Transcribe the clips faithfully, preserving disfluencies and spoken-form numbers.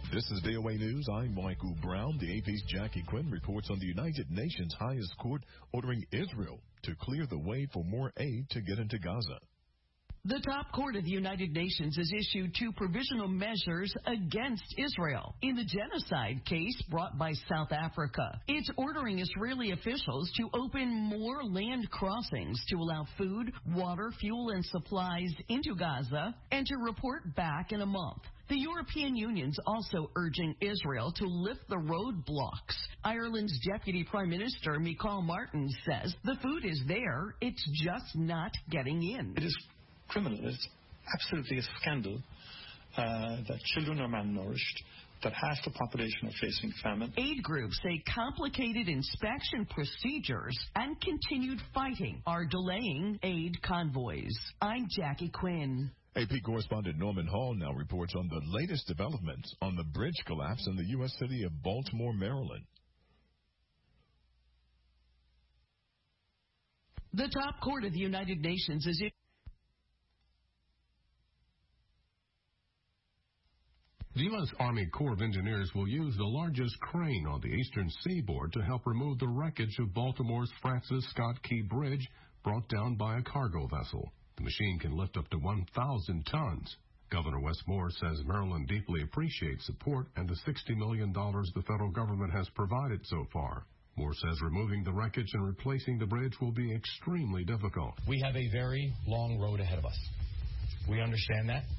This is V O A News. I'm Michael Brown. The A P's Jackie Quinn reports on the United Nations highest court ordering Israel to clear the way for more aid to get into Gaza. The top court of the United Nations has issued two provisional measures against Israel in the genocide case brought by South Africa. It's ordering Israeli officials to open more land crossings to allow food, water, fuel, and supplies into Gaza and to report back in a month. The European Union's also urging Israel to lift the roadblocks. Ireland's Deputy Prime Minister, Micheál Martin, says the food is there, it's just not getting in. It is criminal. It's absolutely a scandal uh, that children are malnourished, that half the population are facing famine. Aid groups say complicated inspection procedures and continued fighting are delaying aid convoys. I'm Jackie Quinn. A P correspondent Norman Hall now reports on the latest developments on the bridge collapse in the U S city of Baltimore, Maryland. The top court of the United Nations is... The U S Army Corps of Engineers will use the largest crane on the eastern seaboard to help remove the wreckage of Baltimore's Francis Scott Key Bridge brought down by a cargo vessel. The machine can lift up to one thousand tons. Governor Wes Moore says Maryland deeply appreciates support and the sixty million dollars the federal government has provided so far. Moore says removing the wreckage and replacing the bridge will be extremely difficult. We have a very long road ahead of us. We understand that,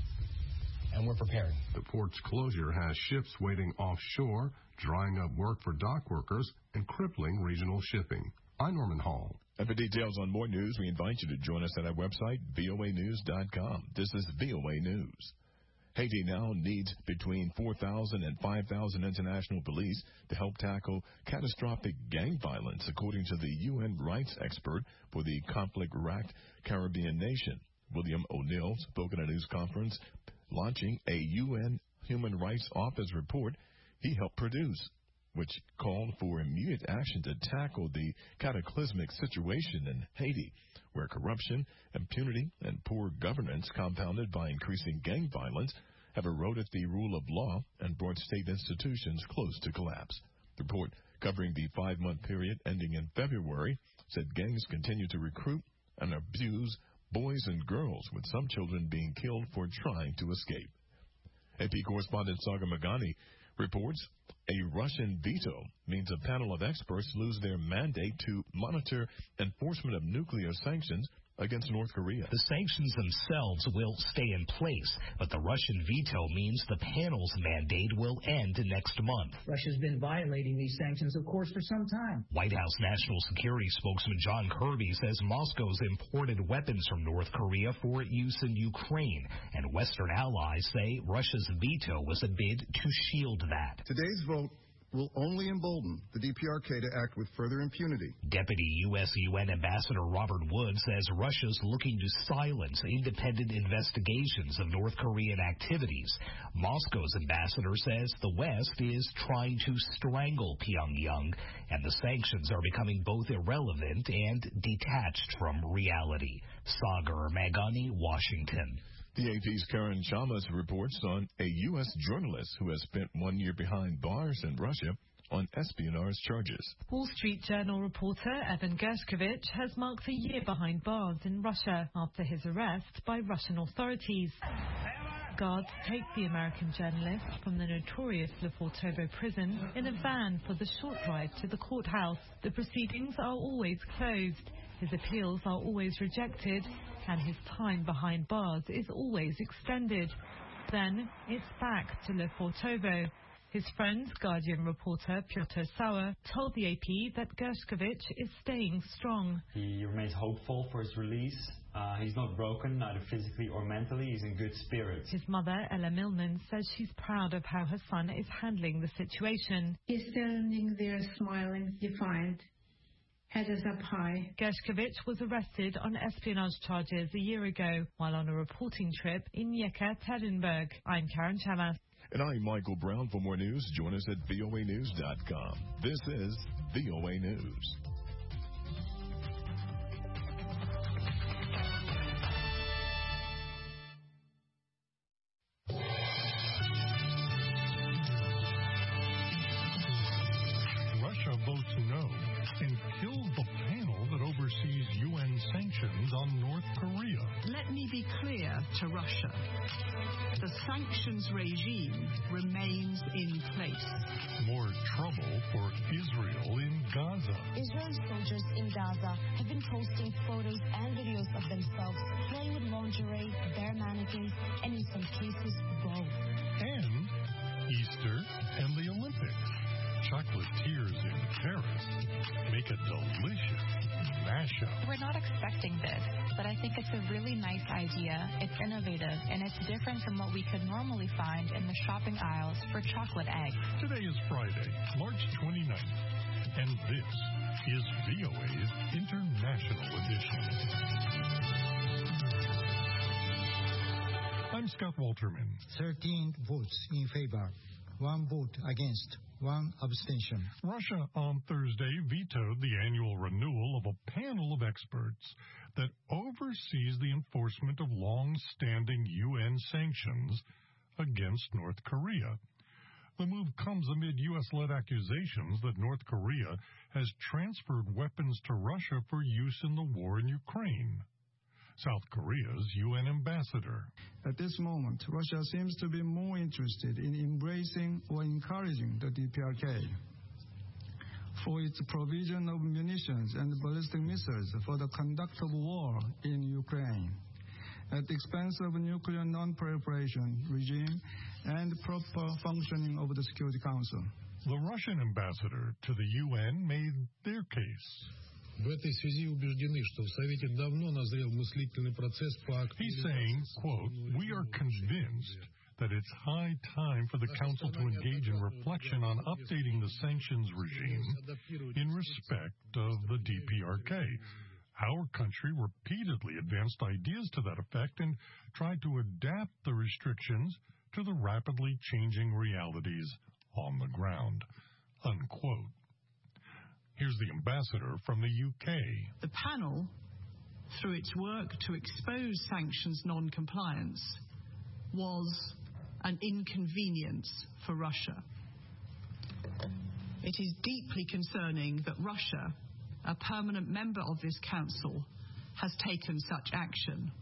and we're prepared. The port's closure has ships waiting offshore, drying up work for dock workers, and crippling regional shipping. I'm Norman Hall. And for details on more news, we invite you to join us at our website, V O A news dot com. This is V O A News. Haiti now needs between four thousand and five thousand international police to help tackle catastrophic gang violence, according to the U N rights expert for the conflict-racked Caribbean nation. William O'Neill spoke at a news conference launching a U N Human Rights Office report he helped produce, which called for immediate action to tackle the cataclysmic situation in Haiti, where corruption, impunity, and poor governance, compounded by increasing gang violence, have eroded the rule of law and brought state institutions close to collapse. The report, covering the five-month period ending in February, said gangs continue to recruit and abuse boys and girls, with some children being killed for trying to escape. A P correspondent Sagar Meghani reports a Russian veto means a panel of experts lose their mandate to monitor enforcement of nuclear sanctions against North Korea. The sanctions themselves will stay in place, but the Russian veto means the panel's mandate will end next month. Russia's been violating these sanctions, of course, for some time. White House National Security spokesman John Kirby says Moscow's imported weapons from North Korea for use in Ukraine, and Western allies say Russia's veto was a bid to shield that. Today's vote will only embolden the D P R K to act with further impunity. Deputy U S U N Ambassador Robert Wood says Russia's looking to silence independent investigations of North Korean activities. Moscow's ambassador says the West is trying to strangle Pyongyang, and the sanctions are becoming both irrelevant and detached from reality. Sagar Meghani, Washington. The A P's Karen Chalmers reports on a U S journalist who has spent one year behind bars in Russia on espionage charges. Wall Street Journal reporter Evan Gershkovich has marked a year behind bars in Russia after his arrest by Russian authorities. Guards take the American journalist from the notorious Lefortovo prison in a van for the short drive to the courthouse. The proceedings are always closed. His appeals are always rejected, and his time behind bars is always extended. Then it's back to Lefortovo. His friend, Guardian reporter Piotr Sauer, told the A P that Gershkovich is staying strong. He remains hopeful for his release. Uh, he's not broken, neither physically or mentally. He's in good spirits. His mother, Ella Millman, says she's proud of how her son is handling the situation. He's standing there smiling, defiant. Head is up high. Gershkovich was arrested on espionage charges a year ago while on a reporting trip in Yekaterinburg. I'm Karen Chamas. And I'm Michael Brown. For more news, join us at V O A news dot com. This is V O A News. and kills the panel that oversees U N sanctions on North Korea. Let me be clear to Russia. The sanctions regime remains in place. More trouble for Israel in Gaza. Israeli soldiers in Gaza have been posting photos and videos of themselves playing with lingerie, bare mannequins, and in some cases, both. And Easter and the Olympics. Chocolatiers in Paris make a delicious mashup. We're not expecting this, but I think it's a really nice idea. It's innovative, and it's different from what we could normally find in the shopping aisles for chocolate eggs. Today is Friday, March twenty-ninth, and this is V O A's International Edition. I'm Scott Walterman. thirteen votes in favor, one vote against, one abstention. Russia on Thursday vetoed the annual renewal of a panel of experts that oversees the enforcement of long-standing U N sanctions against North Korea. The move comes amid U S-led accusations that North Korea has transferred weapons to Russia for use in the war in Ukraine. South Korea's U N ambassador. At this moment, Russia seems to be more interested in embracing or encouraging the D P R K for its provision of munitions and ballistic missiles for the conduct of war in Ukraine, at the expense of a nuclear non-proliferation regime and proper functioning of the Security Council. The Russian ambassador to the U N made their case. He's saying, quote, "We are convinced that it's high time for the Council to engage in reflection on updating the sanctions regime in respect of the D P R K. Our country repeatedly advanced ideas to that effect and tried to adapt the restrictions to the rapidly changing realities on the ground," unquote. Here's the ambassador from the U K. The panel, through its work to expose sanctions non-compliance, was an inconvenience for Russia. It is deeply concerning that Russia, a permanent member of this council, has taken such action.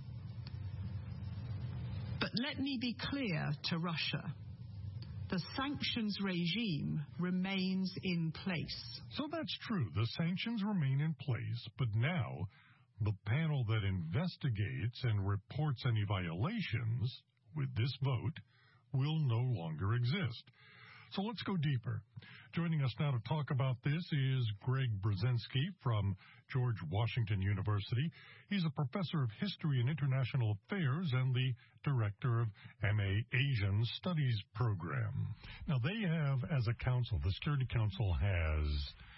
But let me be clear to Russia. The sanctions regime remains in place. So that's true. The sanctions remain in place, but now the panel that investigates and reports any violations with this vote will no longer exist. So let's go deeper. Joining us now to talk about this is Greg Brzezinski from George Washington University. He's a professor of history and international affairs and the director of M A Asian Studies program. Now, they have, as a council, the Security Council has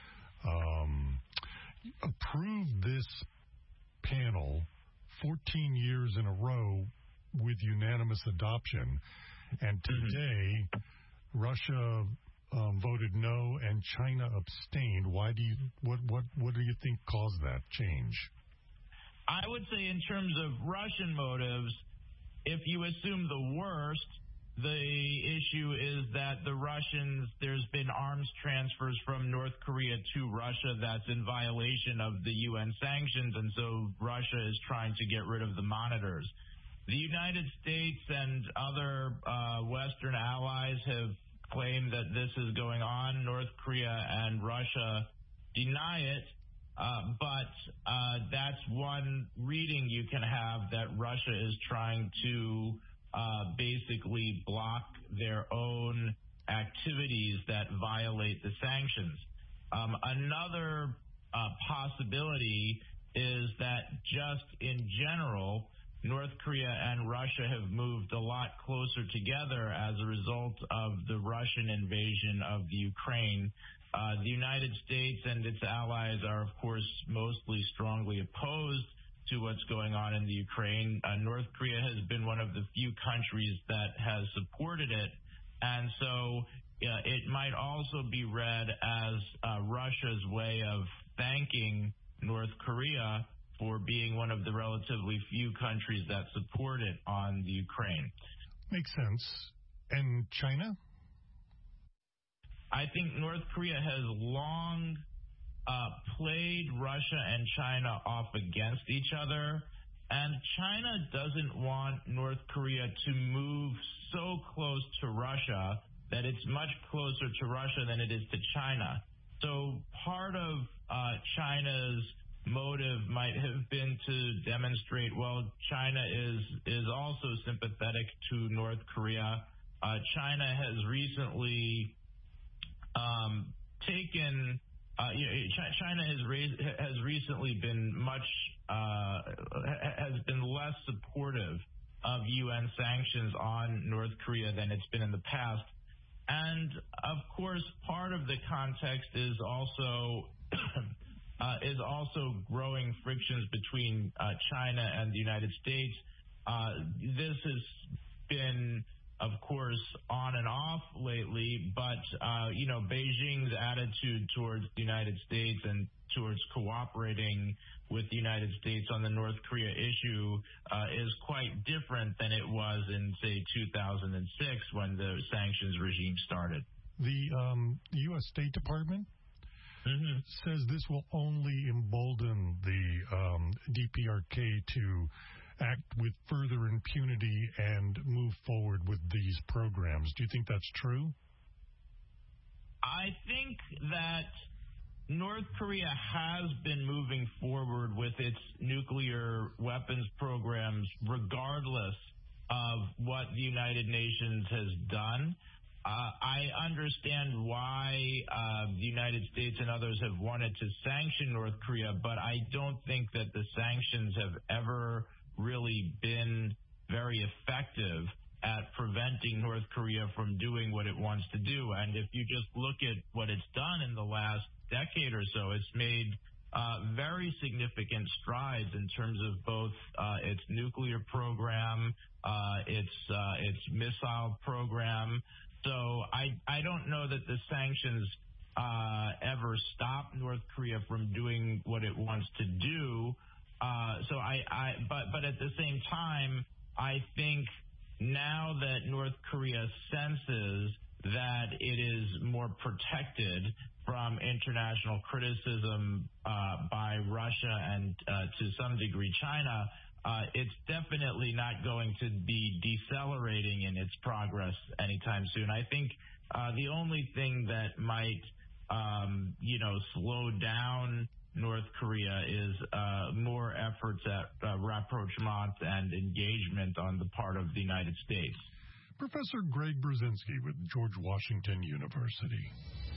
um, approved this panel fourteen years in a row with unanimous adoption. And today, mm-hmm. Russia um, voted no and China abstained. Why do you what what what do you think caused that change? I would say in terms of Russian motives, if you assume the worst, the issue is that the Russians, there's been arms transfers from North Korea to Russia that's in violation of the U N sanctions, and so Russia is trying to get rid of the monitors. The United States and other uh, Western allies have claimed that this is going on. North Korea and Russia deny it, uh, but uh, that's one reading you can have, that Russia is trying to uh, basically block their own activities that violate the sanctions. Um, another uh, possibility is that just in general, North Korea and Russia have moved a lot closer together as a result of the Russian invasion of the Ukraine. Uh, the United States and its allies are, of course, mostly strongly opposed to what's going on in the Ukraine. Uh, North Korea has been one of the few countries that has supported it. And so uh, it might also be read as uh, Russia's way of thanking North Korea for being one of the relatively few countries that support it on the Ukraine. Makes sense. And China? I think North Korea has long uh, played Russia and China off against each other. And China doesn't want North Korea to move so close to Russia that it's much closer to Russia than it is to China. So part of uh, China's motive might have been to demonstrate, well, China is is also sympathetic to North Korea. Uh, China has recently um, taken, uh, you know, China has raised, has recently been much uh, has been less supportive of U N sanctions on North Korea than it's been in the past. And of course, part of the context is also uh, is also growing frictions between uh, China and the United States. Uh, this has been, of course, on and off lately, but uh, you know, Beijing's attitude towards the United States and towards cooperating with the United States on the North Korea issue uh, is quite different than it was in, say, two thousand six when the sanctions regime started. The um, U S State Department mm-hmm. says this will only embolden the um, D P R K to act with further impunity and move forward with these programs. Do you think that's true? I think that North Korea has been moving forward with its nuclear weapons programs regardless of what the United Nations has done. Uh, I understand why uh, the United States and others have wanted to sanction North Korea, but I don't think that the sanctions have ever really been very effective at preventing North Korea from doing what it wants to do. And if you just look at what it's done in the last decade or so, it's made uh, very significant strides in terms of both uh, its nuclear program, uh, its uh, its missile program. So I I don't know that the sanctions uh, ever stop North Korea from doing what it wants to do. Uh, so I, I but but at the same time, I think now that North Korea senses that it is more protected from international criticism uh, by Russia and uh, to some degree China, uh, it's definitely not going to be decelerating in its progress anytime soon. I think uh, the only thing that might, um, you know, slow down North Korea is uh, more efforts at uh, rapprochement and engagement on the part of the United States. Professor Greg Brzezinski with George Washington University.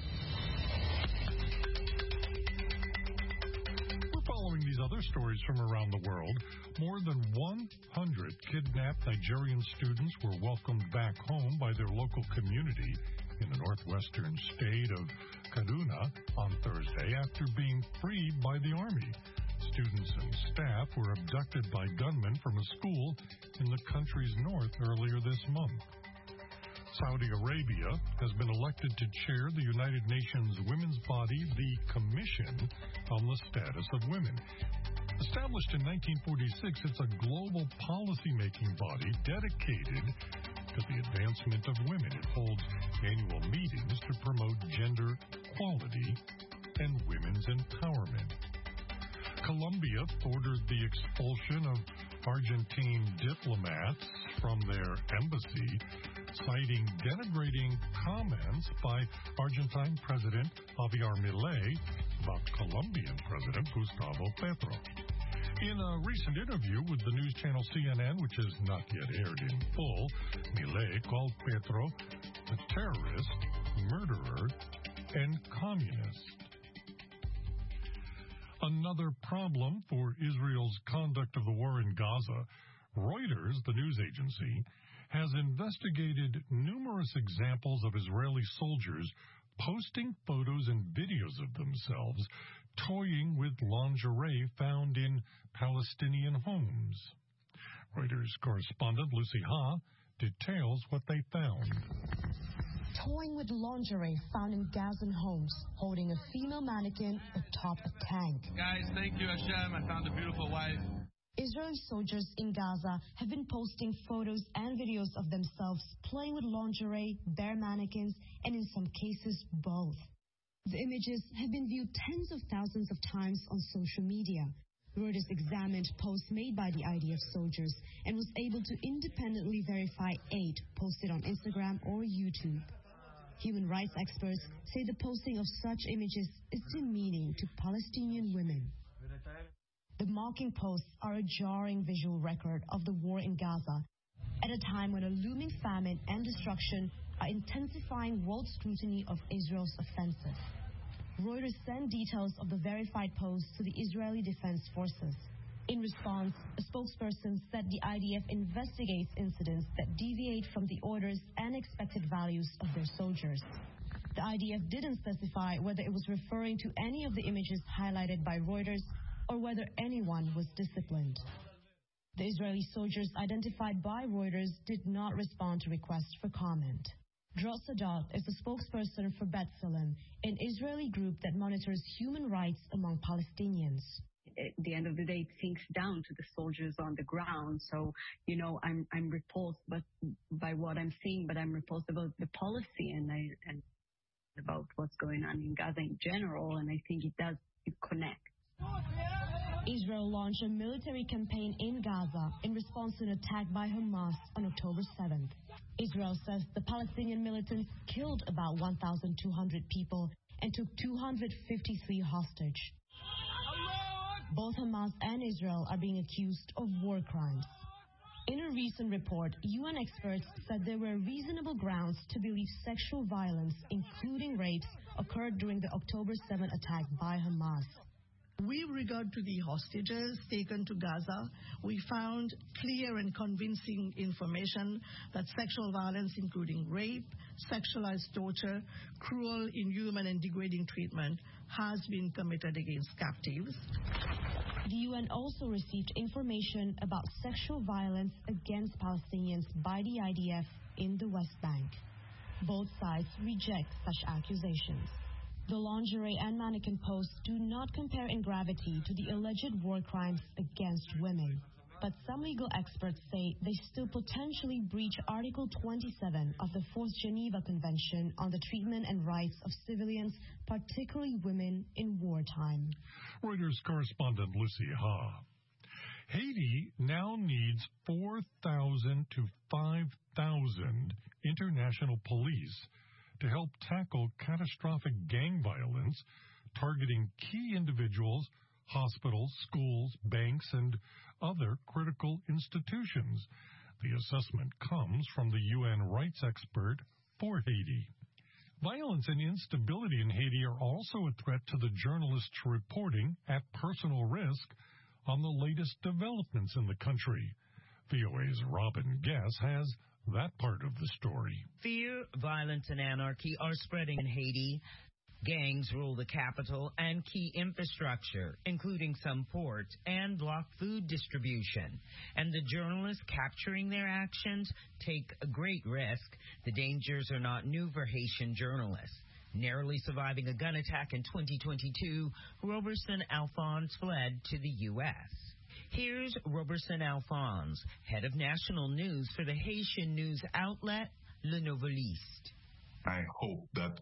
We're following these other stories from around the world. More than one hundred kidnapped Nigerian students were welcomed back home by their local community in the northwestern state of Kaduna on Thursday after being freed by the Army. Students and staff were abducted by gunmen from a school in the country's north earlier this month. Saudi Arabia has been elected to chair the United Nations women's body, the Commission on the Status of Women. Established in nineteen forty-six, it's a global policy-making body dedicated to the advancement of women. It holds annual meetings to promote gender equality and women's empowerment. Colombia ordered the expulsion of Argentine diplomats from their embassy, citing denigrating comments by Argentine President Javier Milei about Colombian President Gustavo Petro. In a recent interview with the news channel C N N, which has not yet aired in full, Milei called Petro a terrorist, murderer, and communist. Another problem for Israel's conduct of the war in Gaza, Reuters, the news agency, has investigated numerous examples of Israeli soldiers posting photos and videos of themselves toying with lingerie found in Palestinian homes. Reuters correspondent Lucy Ha details what they found. Toying with lingerie found in Gazan homes, holding a female mannequin atop a tank. Guys, thank you, Hashem. I found a beautiful wife. Israeli soldiers in Gaza have been posting photos and videos of themselves playing with lingerie, bare mannequins, and in some cases, both. The images have been viewed tens of thousands of times on social media. Reuters examined posts made by the I D F soldiers and was able to independently verify eight posted on Instagram or YouTube. Human rights experts say the posting of such images is demeaning to Palestinian women. The mocking posts are a jarring visual record of the war in Gaza at a time when a looming famine and destruction are intensifying world scrutiny of Israel's offensive. Reuters sent details of the verified posts to the Israeli Defense Forces. In response, a spokesperson said the I D F investigates incidents that deviate from the orders and expected values of their soldiers. The I D F didn't specify whether it was referring to any of the images highlighted by Reuters or whether anyone was disciplined. The Israeli soldiers identified by Reuters did not respond to requests for comment. Dror Sadat is the spokesperson for B'Tselem, an Israeli group that monitors human rights among Palestinians. At the end of the day, it sinks down to the soldiers on the ground. So, you know, I'm I'm repulsed but by what I'm seeing, but I'm repulsed about the policy and I and about what's going on in Gaza in general. And I think it does it connect. Israel launched a military campaign in Gaza in response to an attack by Hamas on October seventh. Israel says the Palestinian militants killed about one thousand two hundred people and took two hundred fifty-three hostage. Both Hamas and Israel are being accused of war crimes. In a recent report, U N experts said there were reasonable grounds to believe sexual violence, including rapes, occurred during the October seventh attack by Hamas. With regard to the hostages taken to Gaza, we found clear and convincing information that sexual violence, including rape, sexualized torture, cruel, inhuman, and degrading treatment, has been committed against captives. The U N also received information about sexual violence against Palestinians by the I D F in the West Bank. Both sides reject such accusations. The lingerie and mannequin posts do not compare in gravity to the alleged war crimes against women. But some legal experts say they still potentially breach Article twenty-seven of the Fourth Geneva Convention on the Treatment and Rights of Civilians, particularly women in wartime. Reuters correspondent Lucy Ha. Haiti now needs four thousand to five thousand international police to help tackle catastrophic gang violence targeting key individuals, hospitals, schools, banks, and other critical institutions. The assessment comes from the U N rights expert for Haiti. Violence and instability in Haiti are also a threat to the journalists reporting at personal risk on the latest developments in the country. V O A's Robin Guess has that part of the story. Fear, violence, and anarchy are spreading in Haiti. Gangs rule the capital and key infrastructure, including some ports, and block food distribution. And the journalists capturing their actions take a great risk. The dangers are not new for Haitian journalists. Narrowly surviving a gun attack in twenty twenty-two, Roberson Alphonse fled to the U S Here's Roberson Alphonse, head of national news for the Haitian news outlet Le Noveliste. I hope that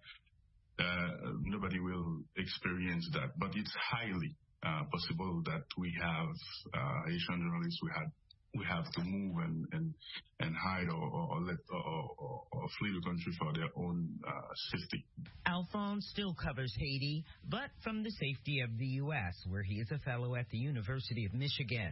uh, nobody will experience that, but it's highly uh, possible that we have uh, Haitian journalists we had we have to move and and, and hide or, or, or let or, or, or flee the country for their own uh, safety. Alphonse still covers Haiti, but from the safety of the U S, where he is a fellow at the University of Michigan.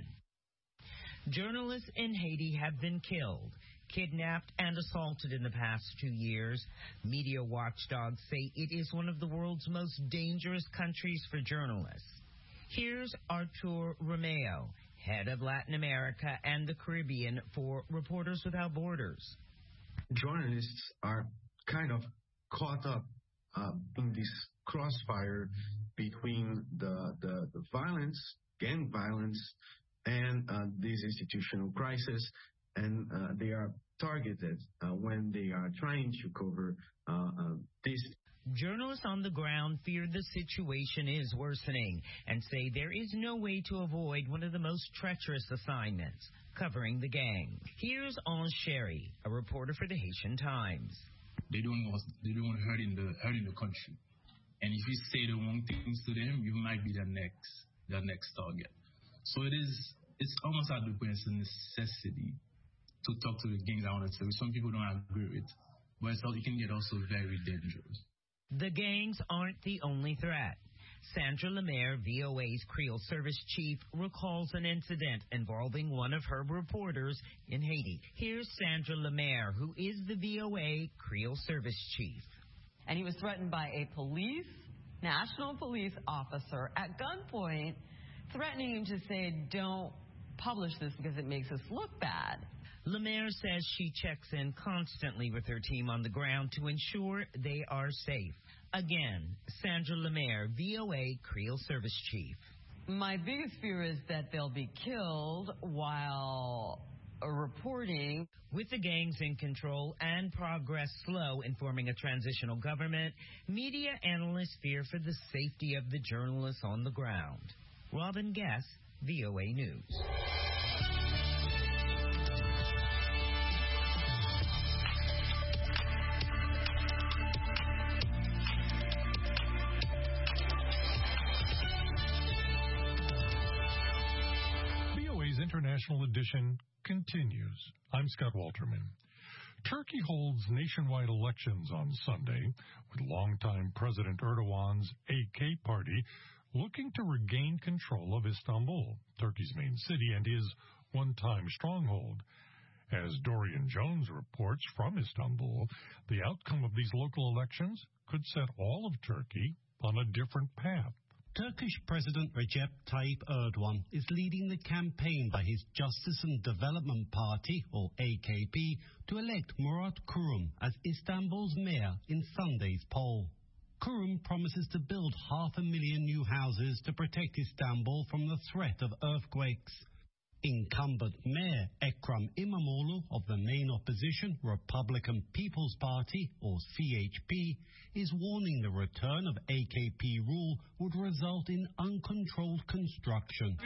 Journalists in Haiti have been killed, kidnapped, and assaulted in the past two years. Media watchdogs say it is one of the world's most dangerous countries for journalists. Here's Artur Romeo, head of Latin America and the Caribbean for Reporters Without Borders. Journalists are kind of caught up uh, in this crossfire between the, the, the violence, gang violence, and uh, this institutional crisis, and uh, they are targeted uh, when they are trying to cover uh, uh, this. Journalists on the ground fear the situation is worsening and say there is no way to avoid one of the most treacherous assignments, covering the gang. Here's Ange Sherry, a reporter for the Haitian Times. They don't want they don't want hurt in the hurt in the country. And if you say the wrong things to them, you might be the next, the next target. So it is, it's almost at the point it's a necessity to talk to the gangs, I want to say. Some people don't agree with it, but it's all, it can get also very dangerous. The gangs aren't the only threat. Sandra Lemaire, V O A's Creole Service Chief, recalls an incident involving one of her reporters in Haiti. Here's Sandra Lemaire, who is the V O A Creole Service Chief. And he was threatened by a police, national police officer at gunpoint, threatening him to say, don't publish this because it makes us look bad. Lemaire says she checks in constantly with her team on the ground to ensure they are safe. Again, Sandra Lemaire, V O A Creole Service Chief. My biggest fear is that they'll be killed while reporting. With the gangs in control and progress slow in forming a transitional government, media analysts fear for the safety of the journalists on the ground. Robin Guess, V O A News. International edition continues. I'm Scott Walterman. Turkey holds nationwide elections on Sunday, with longtime President Erdogan's A K party looking to regain control of Istanbul, Turkey's main city and his one-time stronghold. As Dorian Jones reports from Istanbul, the outcome of these local elections could set all of Turkey on a different path. Turkish President Recep Tayyip Erdogan is leading the campaign by his Justice and Development Party, or A K P, to elect Murat Kurum as Istanbul's mayor in Sunday's poll. Kurum promises to build half a million new houses to protect Istanbul from the threat of earthquakes. Incumbent Mayor Ekrem İmamoğlu of the main opposition Republican People's Party, or C H P, is warning the return of A K P rule would result in uncontrolled construction.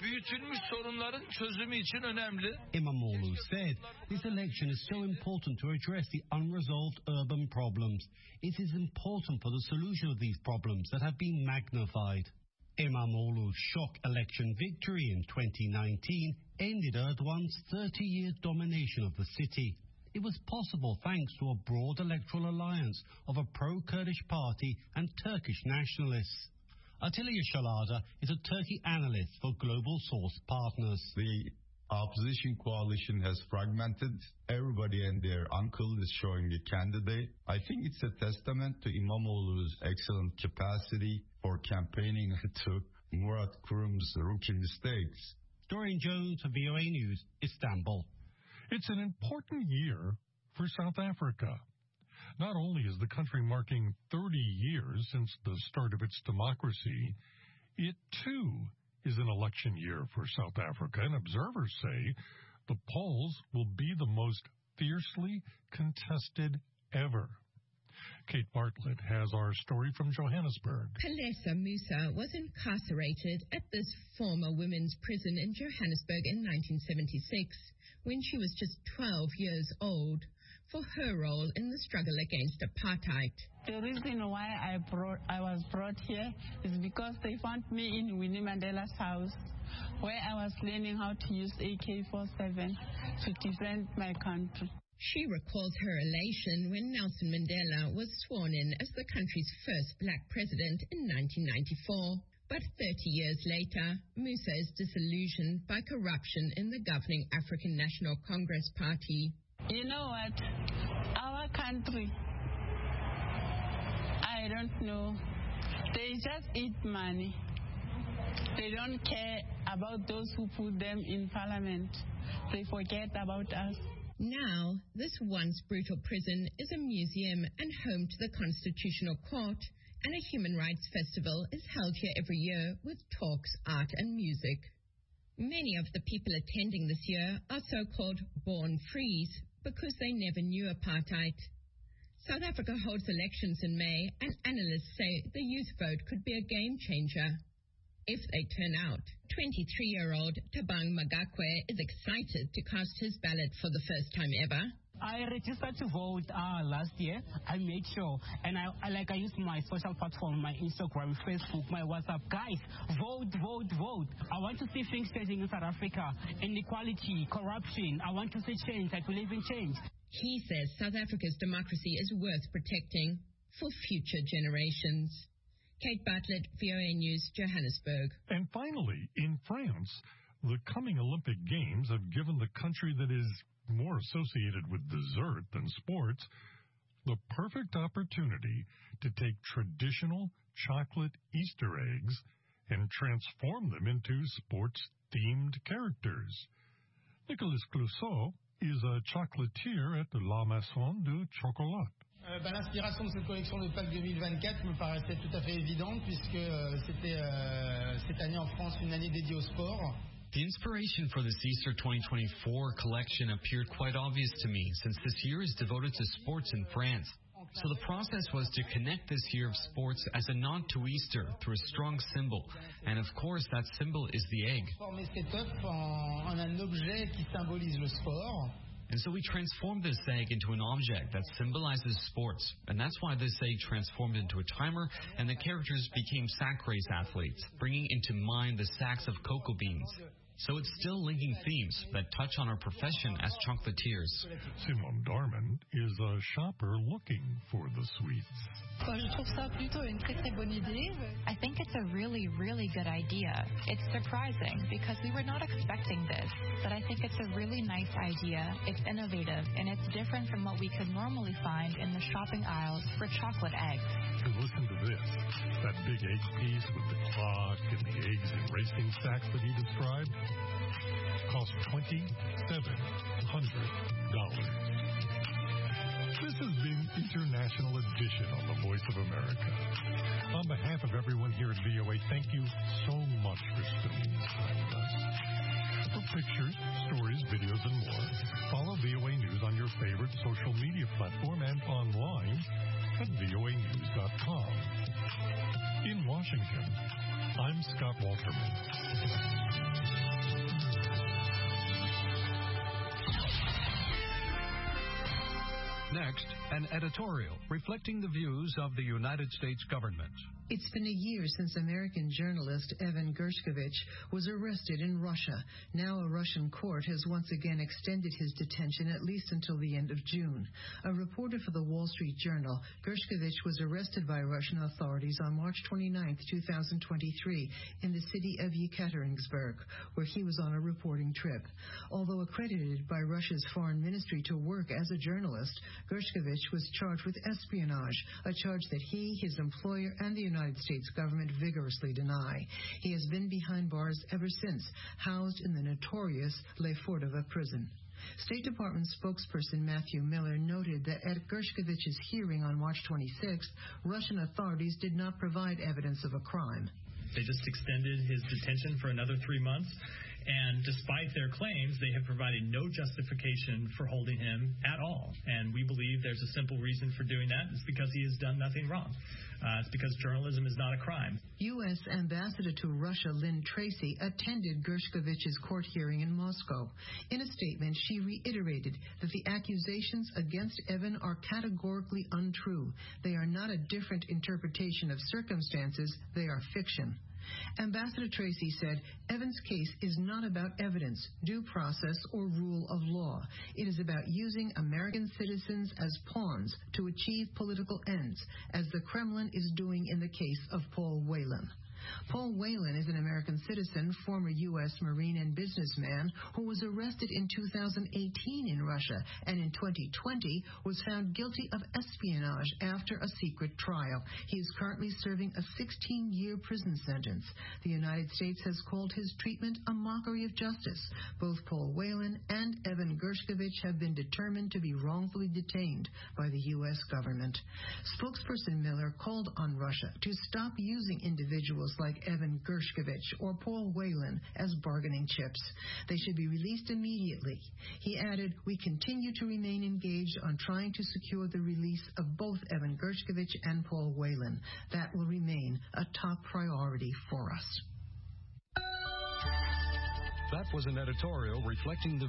İmamoğlu said this election is so important to address the unresolved urban problems. It is important for the solution of these problems that have been magnified. İmamoğlu's shock election victory in twenty nineteen ended Erdogan's thirty-year domination of the city. It was possible thanks to a broad electoral alliance of a pro-Kurdish party and Turkish nationalists. Attila Shalada is a Turkey analyst for Global Source Partners. The opposition coalition has fragmented. Everybody and their uncle is showing a candidate. I think it's a testament to İmamoğlu's excellent capacity for campaigning to Murat Kurum's rookie mistakes. Dorian Jones for V O A News, Istanbul. It's an important year for South Africa. Not only is the country marking thirty years since the start of its democracy, it too is an election year for South Africa, and observers say the polls will be the most fiercely contested ever. Kate Bartlett has our story from Johannesburg. Palesa Musa was incarcerated at this former women's prison in Johannesburg in nineteen seventy-six when she was just twelve years old for her role in the struggle against apartheid. The reason why I brought, I was brought here is because they found me in Winnie Mandela's house, where I was learning how to use A K forty-seven to defend my country. She recalls her elation when Nelson Mandela was sworn in as the country's first black president in nineteen ninety-four. But thirty years later, Musa is disillusioned by corruption in the governing African National Congress Party. You know what? Our country, I don't know. They just eat money. They don't care about those who put them in parliament. They forget about us. Now, this once brutal prison is a museum and home to the Constitutional Court, and a human rights festival is held here every year with talks, art and music. Many of the people attending this year are so-called born frees because they never knew apartheid. South Africa holds elections in May, and analysts say the youth vote could be a game changer. If they turn out, twenty-three-year-old Thabang Magakwe is excited to cast his ballot for the first time ever. I registered to vote uh, last year. I made sure, and I, I like I used my social platform, my Instagram, Facebook, my WhatsApp. Guys, vote, vote, vote. I want to see things changing in South Africa. Inequality, corruption. I want to see change. I believe in change. He says South Africa's democracy is worth protecting for future generations. Kate Bartlett, V O A News, Johannesburg. And finally, in France, the coming Olympic Games have given the country that is more associated with dessert than sports the perfect opportunity to take traditional chocolate Easter eggs and transform them into sports-themed characters. Nicolas Clousseau is a chocolatier at La Maison du Chocolat. Euh, ben, l'inspiration de cette collection de Pâques deux mille vingt-quatre me paraissait tout à fait évidente puisque euh, c'était euh, cette année en France une année dédiée au sport. The inspiration for this Easter twenty twenty-four collection appeared quite obvious to me since this year is devoted to sports in France. So the process was to connect this year of sports as a nod to Easter through a strong symbol. And of course, that symbol is the egg. Transformer cette œuf en, en un objet qui symbolise le sport. And so we transformed this egg into an object that symbolizes sports. And that's why this egg transformed into a timer, and the characters became sack race athletes, bringing into mind the sacks of cocoa beans. So it's still linking themes that touch on our profession as chocolatiers. Simone Darman is a shopper looking for the sweets. Je trouve ça plutôt une très très bonne idée. I think it's a really, really good idea. It's surprising because we were not expecting this, but I think it's a really nice idea. It's innovative and it's different from what we could normally find in the shopping aisles for chocolate eggs. And listen to this. That big egg piece with the clock and the eggs in racing sacks that he described cost twenty-seven hundred dollars. This has been International Edition on the Voice of America. On behalf of everyone here at V O A, thank you so much for spending this time with us. For pictures, stories, videos, and more, follow V O A News on your favorite social media platform and online at V O A news dot com. In Washington, I'm Scott Walterman. Next, an editorial reflecting the views of the United States government. It's been a year since American journalist Evan Gershkovich was arrested in Russia. Now a Russian court has once again extended his detention at least until the end of June. A reporter for the Wall Street Journal, Gershkovich was arrested by Russian authorities on March twenty-ninth, two thousand twenty-three, in the city of Yekaterinburg, where he was on a reporting trip. Although accredited by Russia's foreign ministry to work as a journalist, Gershkovich was charged with espionage, a charge that he, his employer, and the United States government vigorously deny. He has been behind bars ever since, housed in the notorious Lefortovo prison. State Department spokesperson Matthew Miller noted that at Gershkovich's hearing on March twenty-sixth, Russian authorities did not provide evidence of a crime. They just extended his detention for another three months. And despite their claims, they have provided no justification for holding him at all. And we believe there's a simple reason for doing that. It's because he has done nothing wrong. Uh, it's because journalism is not a crime. U S Ambassador to Russia Lynn Tracy attended Gershkovich's court hearing in Moscow. In a statement, she reiterated that the accusations against Evan are categorically untrue. They are not a different interpretation of circumstances. They are fiction. Ambassador Tracy said, Evan's case is not about evidence, due process, or rule of law. It is about using American citizens as pawns to achieve political ends, as the Kremlin is doing in the case of Paul Whelan. Paul Whelan is an American citizen, former U S Marine and businessman who was arrested in two thousand eighteen in Russia and in twenty twenty was found guilty of espionage after a secret trial. He is currently serving a sixteen-year prison sentence. The United States has called his treatment a mockery of justice. Both Paul Whelan and Evan Gershkovich have been determined to be wrongfully detained by the U S government. Spokesperson Miller called on Russia to stop using individuals like Evan Gershkovich or Paul Whelan as bargaining chips. They should be released immediately. He added, we continue to remain engaged on trying to secure the release of both Evan Gershkovich and Paul Whelan. That will remain a top priority for us. That was an editorial reflecting the